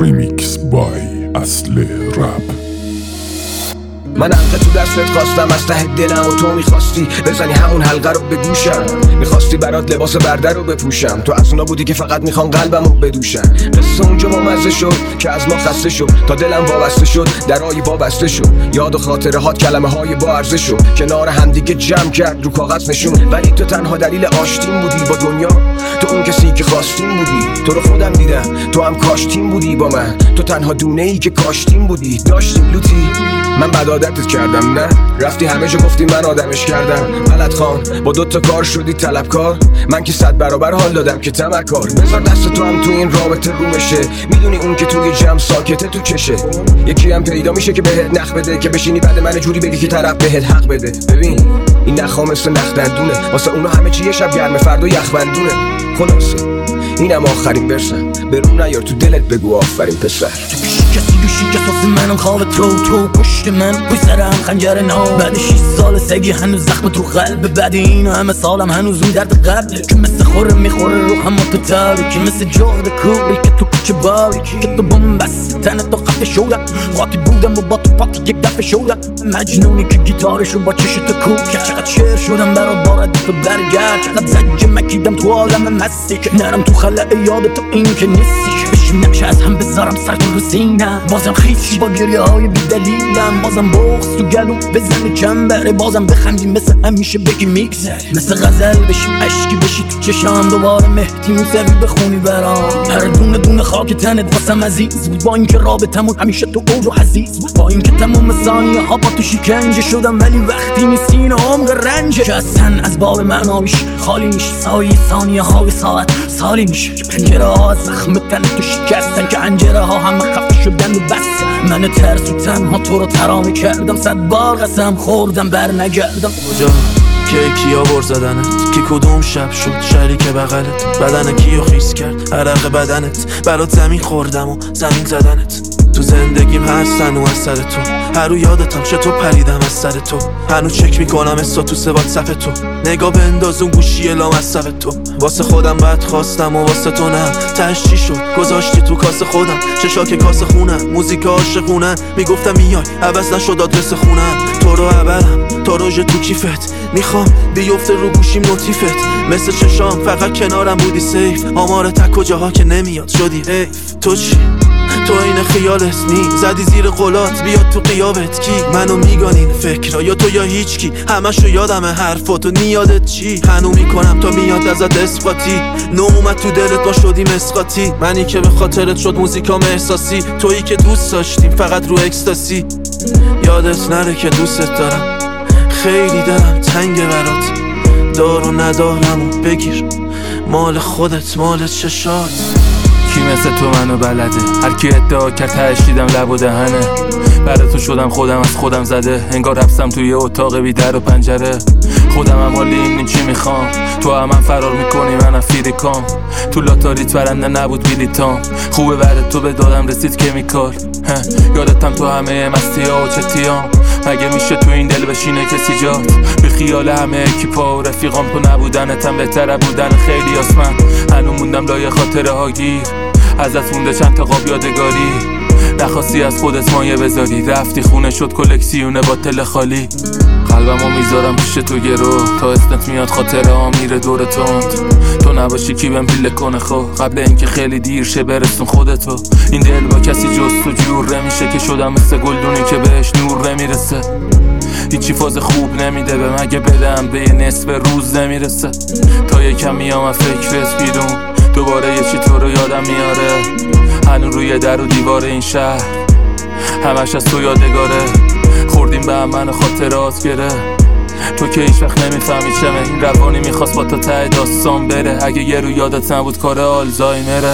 Remix by اصل رپ. من حلقه تو دستت خواستم از ته دلم و تو میخواستی بزنی همون حلقه رو به گوشم. میخواستی برات لباس برده رو بپوشم، تو از اونا بودی که فقط میخوان قلبم رو بدوشن. قصه اونجا با مزه شد که از ما خسته شد، تا دلم وابسته شد درای وابسته شد. یاد و خاطره هات کلمه های با ارزش شد، کنار همدیگه جمع کرد رو کاغذ نشون. ولی تو تنها دلیل آشتیم بودی با دنیا، تو اون کسی که خواستیم بودی. تو رو خودم دیدم، تو هم کاشتیم بودی با من، تو تنها دونه ای که کاشتیم بودی. داشتیم لوتی، من بد عادتت کردم، نه رفتی همه جا گفتی من آدمش کردم. غلط خان با دوتا کار شدی طلبکار، من که 100 برابر حال دادم که تمکار. بذار دست تو هم تو این رابطه رو بشه، میدونی اون که توی جمع ساکته تو چشه. یکی هم پیدا میشه که بهت نخ بده، که بشینی بعد من جوری بگی که طرف بهت حق بده. ببین این نخا مثل نخ دندونه، واسه اونا همه چی یه شب گرمه فردا یخبندونه. خلاصه اینم آخرین برسم، برون نیار تو دلت بگو آفرین پسر. کسی گوشی که صافی منم خواب تو پشت من پوی سرم خنجر نو. بعد 6 سال سگی هنوز زخم تو قلب، بعد این همه سالم هنوز اون درد قبله که مثل خوره میخوره رو هم تو تاریکی، مثل جغد کوری که تو کوچه باریکی، که تو بومبست تنه تو خفه شدم. قاطی بودم و با تو پاتی یک دفعه شدم، مجنونی که گیتارشو با چشت کو کرد. چقدر شعر شدم برات بارد تو برگرد، چقدر زجه مکیدم تو عالم مستی که نرم تو خلأ یاد تو این که نیستی. بشیم نمیشه از هم بذارم سر تو رو سینم، بازم خیسی با گریه های بی دلیلم، بازم بغض تو گلو بزنه چنبره، بازم بخندیم مثل همیشه بگی میگذره، مثل غزل بشیم عشقی بشی تو چشام، دوباره مهدی موسوی بخونی برام. هر دونه دونه خاک تنت واسم عزیز بود، با اینکه رابطمون همیشه تو اوج و حزیز بود، با اینکه تمام ثانیه ها با تو شکنجه شدم، ولی وقتی نیستین عمق رنجه که اصلا از باب معناویش خالی میشه. سایه ثانیه های ساعت سالی میشه که پنجره ها از زخم تن تو شکستن، که انجره ها همه خفه شدن و بس. من ترس و تنها تو رو ترانه کردم، 100 بار قسم خوردم بر نگردم. کجا که کیا بر زدنت، که کدوم شب شد شریک بغلت، بدن کیو خیس کرد عرق بدنت، برات زمین خوردم و زمین زدنت. تو زندگیم هست هنو از سر تو، هر رو یادتم چطور پریدم از سر تو، هنو چک میکنم استاتوس واتساپ تو، نگاه بنداز اون گوشی لامصب تو. واسه خودم بد خواستم و واسه تو نه، تهش چی شد گذاشتی تو کاسه خودم، چشا که کاسه خونم موزیک عاشقونه، میگفتم میای عوض نشد آدرس خونم. تو رو عبرم تا روژه تو کیفت، میخوام بیفته رو گوشیم نوتیفت، مثل چشام فقط کنارم بودی سیف، آمار تک کجاها که نمیاد شدی حیف. تو چی؟ تو این خیالت نی زدی زیر قولات، بیاد تو قیابت کی منو میگانین فکرها، یا تو یا هیچ کی، همشو یادمه حرفاتو نیادت چی، هنو میکنم تا میاد ازت اثباتی، نو اومد تو دلت ما شدیم اسقاطی، منی که به خاطرت شد موزیکام احساسی، تویی که دوست داشتیم فقط رو اکستاسی. یادت نره که دوستت دارم، خیلی دلم تنگه برات، دار و ندارم و بگیر مال خودت مال چشات. کی مثل تو منو بلده، هر کی ادعا کرد تشیدم لب و دهنه، برای تو شدم خودم از خودم زده، انگار رفتم توی اتاق بی در و پنجره. خودم هم حالی این چی میخوام، تو هم فرار میکنی منم فیریکام، تو لاتاریت برنده نبود بیلیتام، خوبه بعد تو به دادم رسید کمیکال. یادتم تو همه مستی ها و چتیام، مگه میشه تو این دل بشینه کسی جات، به خیال همه اکیپا و رفیقام تو نبودنتم بهتره بودن خیلی آسمن. هنو موندم لای خاطره ها گیر، ازت مونده چند تا قاب یادگاری، نخواستی از خودت مایه بذاری، رفتی خونه شد کلکسیونه با تل خالی. قلبمو میذارم پیش تو گرو، تا اسمت میاد خاطره ها میره دور تند، تو نباشی کی بهم پیله کنه خو، قبل اینکه خیلی دیر شه برسون خودتو. این دل با کسی جز تو جور نمیشه، که شدم مثل گلدونی که بهش نور نمیرسه، هیچی فاز خوب نمیده به مگه بدم به یه نصف روز نمیرسه. تا یکم میام از فکرت بیرون، دوباره یه چی تو رو یادم میاره، هنو روی در و دیوار این شهر همش از تو یادگاره، خوردیم به هم من خاطرات گره، تو که هیچ وقت نمیفهمی چمه، این روانی میخواست با تا ته داستان بره، اگه یه رو یادت نبود کار آلزایمره.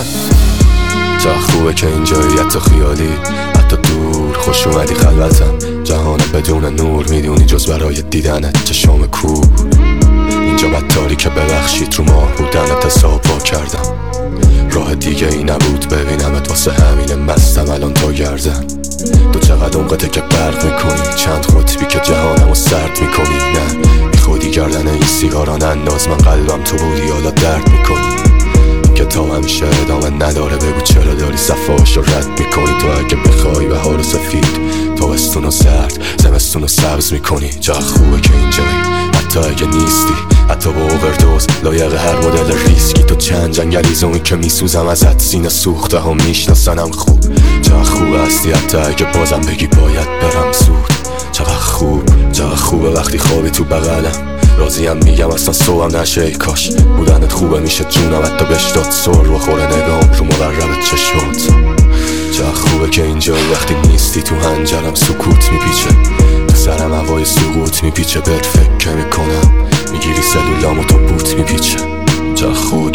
چه خوبه که اینجایی حتی خیالی، حتی دور خوش اومدی خلوتم، جهان بدون نور میدونی جز برای دیدنت چشام کور، اینجا بدتاری که ببخشید رو ماه بودنت حساب وا کردم، راه دیگه ای نبود ببینمت، واسه همین مستم الان تا گردن. تو چقدر اونقدر که برق میکنی، چند قطبی که جهانمو سرد میکنی، نه بی خودی گردن این سیگاران انداز، من قلبم تو بودی حالا درد میکنی، که تا همیشه ادامه نداره. بگو چرا داری صفاش رو رد میکنی؟ تو اگه بخوای بهار و سفید، تابستون و زرد، زمستون و سبز میکنی. جا خوبه که اینجایی حتی اگه نیستی، حتی با اووردوز لایق هر مدل ریسکی. تو چند جنگلیزومی که میسوزم ازت، سینه سوخته ها میشناسنم خوب. چقدر خوب هستی حتی اگه بازم بگی باید برم زود. چقدر خوبه وقتی خوابی تو بغلم، راضیم میگم اصلا صبحم نشه. ای کاش بودنت خوبه میشه جونم حتی بهش داد سر بخوره نگام رو مقرب چشمات. چقدر خوبه که اینجایی وقتی نیستی، تو هنجرم سکوت میپیچه، تو سرم هوای سقوط میپیچه. بهت فکر میکنم میگیری سلولامو تو بوت میپیچه. چقدر خوب